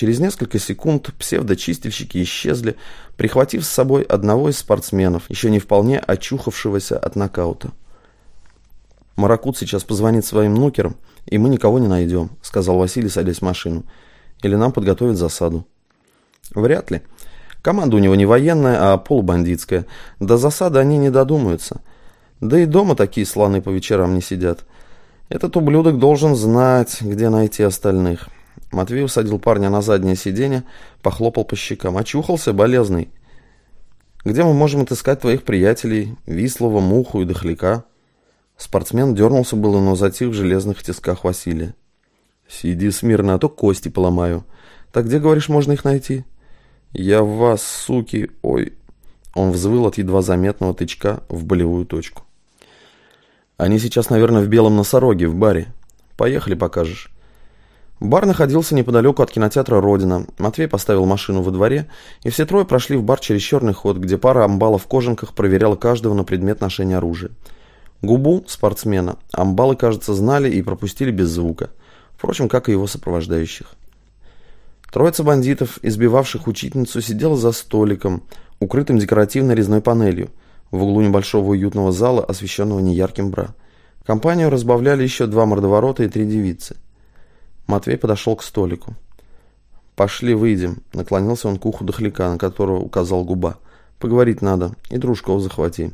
Через несколько секунд псевдочистильщики исчезли, прихватив с собой одного из спортсменов, еще не вполне очухавшегося от нокаута. «Маракут сейчас позвонит своим нукерам, и мы никого не найдем», — сказал Василий, садясь в машину. «Или нам подготовят засаду». «Вряд ли. Команда у него не военная, а полубандитская. До засады они не додумаются. Да и дома такие слоны по вечерам не сидят. Этот ублюдок должен знать, где найти остальных». Матвей усадил парня на заднее сиденье, похлопал по щекам. «Очухался, болезный. Где мы можем отыскать твоих приятелей? Вислова, Муху и Дохляка?» Спортсмен дернулся было, но затих в железных тисках Василия. «Сиди смирно, а то кости поломаю. Так где, говоришь, можно их найти?» «Я в вас, суки, ой...» Он взвыл от едва заметного тычка в болевую точку. «Они сейчас, наверное, в Белом Носороге, в баре. Поехали, покажешь». Бар находился неподалеку от кинотеатра «Родина». Матвей поставил машину во дворе, и все трое прошли в бар через черный ход, где пара амбалов в кожанках проверяла каждого на предмет ношения оружия. Губу спортсмена амбалы, кажется, знали и пропустили без звука, впрочем, как и его сопровождающих. Троица бандитов, избивавших учительницу, сидела за столиком, укрытым декоративной резной панелью, в углу небольшого уютного зала, освещенного неярким бра. Компанию разбавляли еще 2 мордоворота и 3 девицы. Матвей подошел к столику. «Пошли, выйдем», — наклонился он к уху Дохляка, на которого указал Губа. «Поговорить надо, и Дружкова захвати».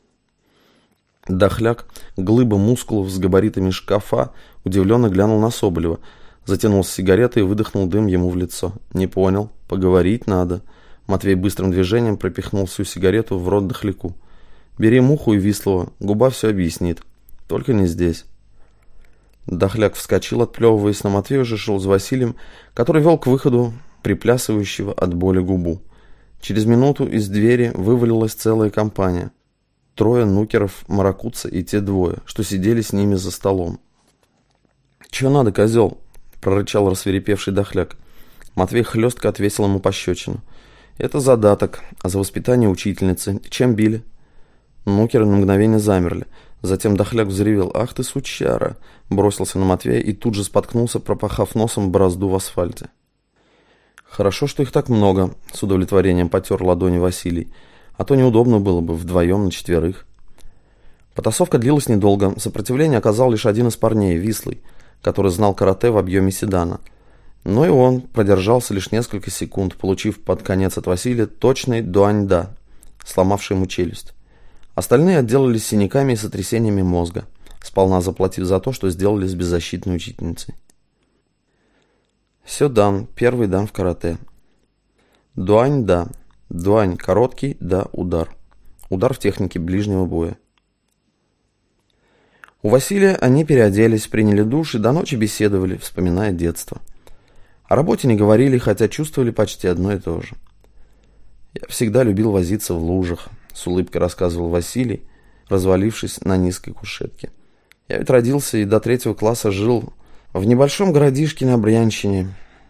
Дохляк, глыба мускулов с габаритами шкафа, удивленно глянул на Соболева, затянулся сигаретой и выдохнул дым ему в лицо. «Не понял. Поговорить надо». Матвей быстрым движением пропихнул всю сигарету в рот Дохляку. «Бери Муху и Вислова. Губа все объяснит. Только не здесь». Дохляк вскочил, отплевываясь, но Матвей уже шел с Василием, который вел к выходу приплясывающего от боли Губу. Через минуту из двери вывалилась целая компания. 3 нукеров, маракутца и те 2, что сидели с ними за столом. «Чего надо, козел?» — прорычал рассвирепевший Дохляк. Матвей хлестко отвесил ему пощечину. «Это задаток, а за воспитание учительницы. Чем били?» Нукеры на мгновение замерли. Затем Дохляк взревел: «Ах ты, сучара!» Бросился на Матвея и тут же споткнулся, пропахав носом борозду в асфальте. «Хорошо, что их так много», — с удовлетворением потер ладони Василий. «А то неудобно было бы вдвоем на 4». Потасовка длилась недолго. Сопротивление оказал лишь один из парней, Вислый, который знал карате в объеме седана. Но и он продержался лишь несколько секунд, получив под конец от Василия точный дуань-да, сломавший ему челюсть. Остальные отделались синяками и сотрясениями мозга, сполна заплатив за то, что сделали с беззащитной учительницей. Сёдан, первый дан в карате. Дуань-да. Дуань короткий, да удар. Удар в технике ближнего боя. У Василия они переоделись, приняли душ и до ночи беседовали, вспоминая детство. О работе не говорили, хотя чувствовали почти одно и то же. «Я всегда любил возиться в лужах», — с улыбкой рассказывал Василий, развалившись на низкой кушетке. «Я ведь родился и до 3 класса жил в небольшом городишке на Брянщине.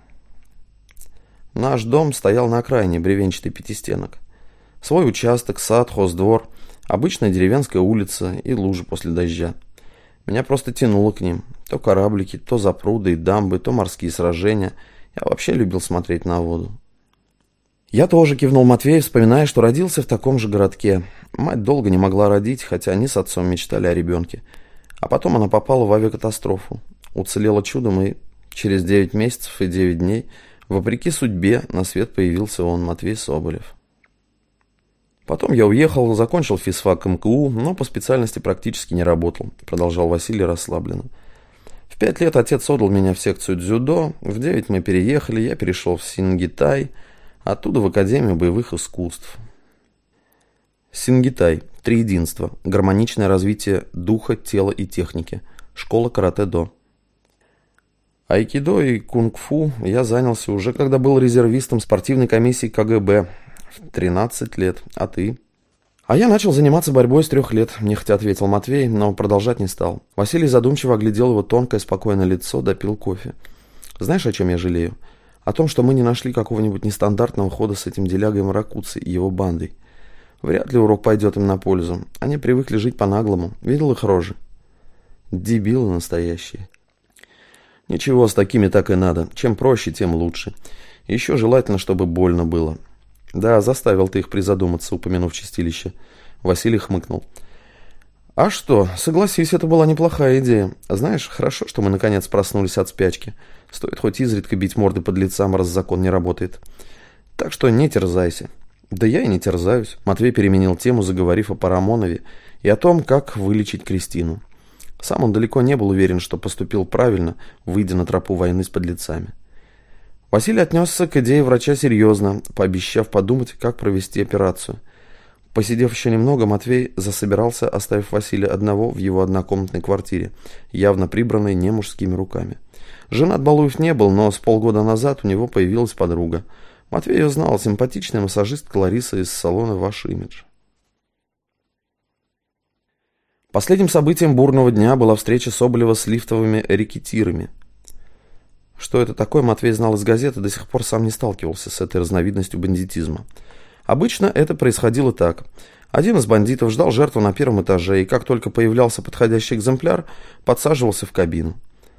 Наш дом стоял на окраине бревенчатый пятистенок. Свой участок, сад, хоздвор, обычная деревенская улица и лужи после дождя. Меня просто тянуло к ним. То кораблики, то запруды и дамбы, то морские сражения. Я вообще любил смотреть на воду». «Я тоже», — кивнул Матвей, вспоминая, что родился в таком же городке. Мать долго не могла родить, хотя они с отцом мечтали о ребенке. А потом она попала в авиакатастрофу. Уцелела чудом, и через 9 месяцев и 9 дней, вопреки судьбе, на свет появился он, Матвей Соболев. «Потом я уехал, закончил физфак МКУ, но по специальности практически не работал», — продолжал Василий расслабленно. «В 5 лет отец отдал меня в секцию дзюдо, в 9 мы переехали, я перешел в Сингитай, оттуда в Академию боевых искусств». Сингитай – триединство, гармоничное развитие духа, тела и техники, школа карате-до. Айкидо и кунг-фу я занялся уже, когда был резервистом спортивной комиссии КГБ в 13 лет, а ты? «А я начал заниматься борьбой с 3 лет», – нехотя ответил Матвей, но продолжать не стал. Василий задумчиво оглядел его тонкое, спокойное лицо, допил кофе. «Знаешь, о чем я жалею? О том, что мы не нашли какого-нибудь нестандартного хода с этим делягой Маракутцей и его бандой. Вряд ли урок пойдет им на пользу. Они привыкли жить по-наглому. Видел их рожи? Дебилы настоящие». Ничего, с такими так и надо. Чем проще, тем лучше. Еще желательно, чтобы больно было. Да, заставил ты их призадуматься, упомянув чистилище. Василий хмыкнул. А что, согласись, это была неплохая идея. Знаешь, хорошо, что мы наконец проснулись от спячки. Стоит хоть изредка бить морды подлецам, раз закон не работает. Так что не терзайся. Да я и не терзаюсь. Матвей переменил тему, заговорив о Парамонове и о том, как вылечить Кристину. Сам он далеко не был уверен, что поступил правильно, выйдя на тропу войны с подлецами. Василий отнесся к идее врача серьезно, пообещав подумать, как провести операцию. Посидев еще немного, Матвей засобирался, оставив Василия одного в его однокомнатной квартире, явно прибранной не мужскими руками. Женат Балуев не был, но с полгода назад у него появилась подруга. Матвей ее знал, симпатичная массажистка Лариса из салона «Ваш имидж». Последним событием бурного дня была встреча Соболева с лифтовыми рэкетирами. Что это такое, Матвей знал из газеты, до сих пор сам не сталкивался с этой разновидностью бандитизма. Обычно это происходило так. Один из бандитов ждал жертву на первом этаже, и как только появлялся подходящий экземпляр, подсаживался в кабину.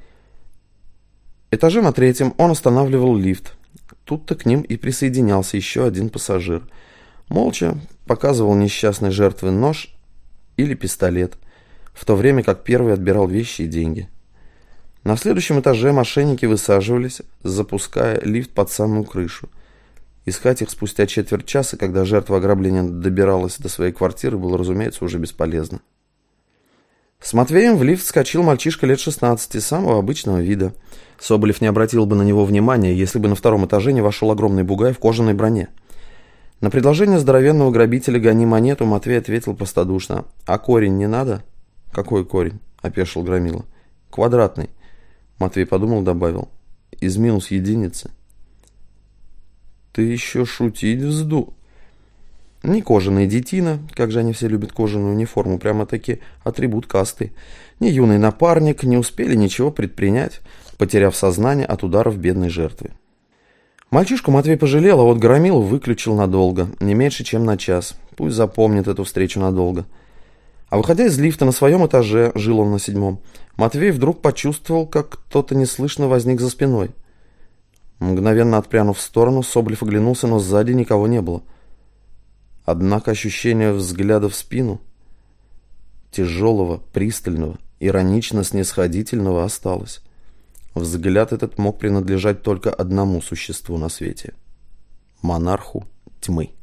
Этаже на третьем он останавливал лифт. Тут-то к ним и присоединялся еще один пассажир. Молча показывал несчастной жертве нож или пистолет, в то время как первый отбирал вещи и деньги. На следующем этаже мошенники высаживались, запуская лифт под самую крышу. Искать их спустя четверть часа, когда жертва ограбления добиралась до своей квартиры, было, разумеется, уже бесполезно. С Матвеем в лифт вскочил мальчишка лет 16, самого обычного вида. Соболев не обратил бы на него внимания, если бы на втором этаже не вошел огромный бугай в кожаной броне. На предложение здоровенного грабителя «гони монету» Матвей ответил простодушно. «А корень не надо?» «Какой корень?» – опешил Громила. «Квадратный». Матвей подумал, добавил. «Из минус единицы». «Ты еще шутить вздул?» Ни кожаная детина, как же они все любят кожаную униформу, прямо-таки атрибут касты, ни юный напарник не успели ничего предпринять, потеряв сознание от ударов бедной жертвы. Мальчишку Матвей пожалел, а вот Громилу выключил надолго, не меньше, чем на час. Пусть запомнит эту встречу надолго. А выходя из лифта на своем этаже, жил он на 7-м, Матвей вдруг почувствовал, как кто-то неслышно возник за спиной. Мгновенно отпрянув в сторону, Соболев оглянулся, но сзади никого не было. Однако ощущение взгляда в спину, тяжелого, пристального, иронично-снисходительного, осталось. Взгляд этот мог принадлежать только одному существу на свете – монарху тьмы.